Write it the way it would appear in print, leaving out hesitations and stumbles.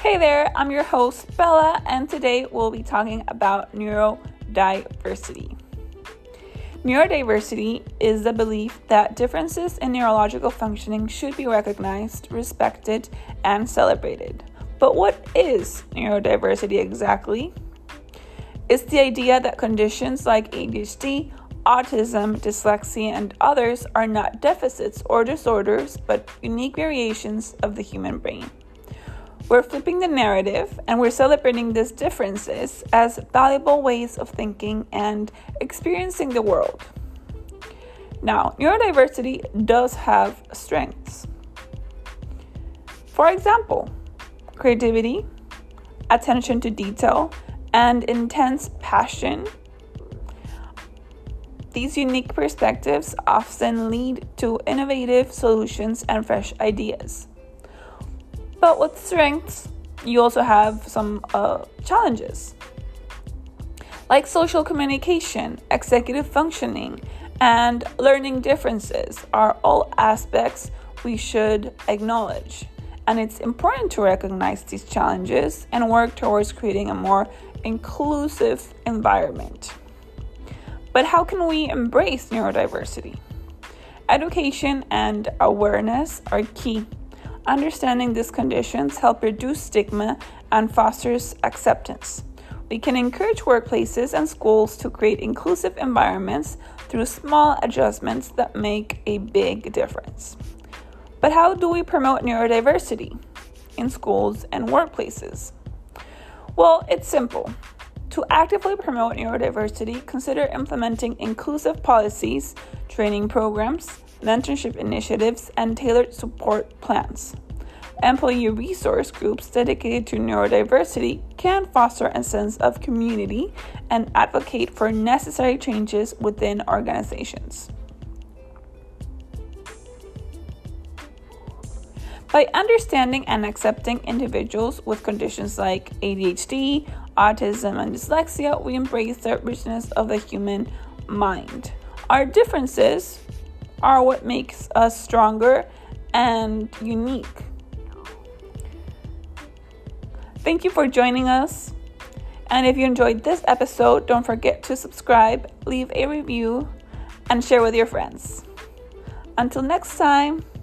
Hey there, I'm your host, Bella, and today we'll be talking about neurodiversity. Neurodiversity is the belief that differences in neurological functioning should be recognized, respected, and celebrated. But what is neurodiversity exactly? It's the idea that conditions like ADHD, autism, dyslexia, and others are not deficits or disorders, but unique variations of the human brain. We're flipping the narrative and we're celebrating these differences as valuable ways of thinking and experiencing the world. Now, neurodiversity does have strengths. For example, creativity, attention to detail, and intense passion. These unique perspectives often lead to innovative solutions and fresh ideas. But with strengths, you also have some challenges, like social communication, executive functioning, and learning differences are all aspects we should acknowledge. And it's important to recognize these challenges and work towards creating a more inclusive environment. But how can we embrace neurodiversity? Education and awareness are key. Understanding these conditions help reduce stigma and fosters acceptance. We can encourage workplaces and schools to create inclusive environments through small adjustments that make a big difference. But how do we promote neurodiversity in schools and workplaces? Well, it's simple. To actively promote neurodiversity, consider implementing inclusive policies, training programs, mentorship initiatives, and tailored support plans. Employee resource groups dedicated to neurodiversity can foster a sense of community and advocate for necessary changes within organizations. By understanding and accepting individuals with conditions like ADHD, autism, and dyslexia, we embrace the richness of the human mind. Our differences are what makes us stronger and unique. Thank you for joining us. And if you enjoyed this episode, don't forget to subscribe, leave a review, and share with your friends. Until next time.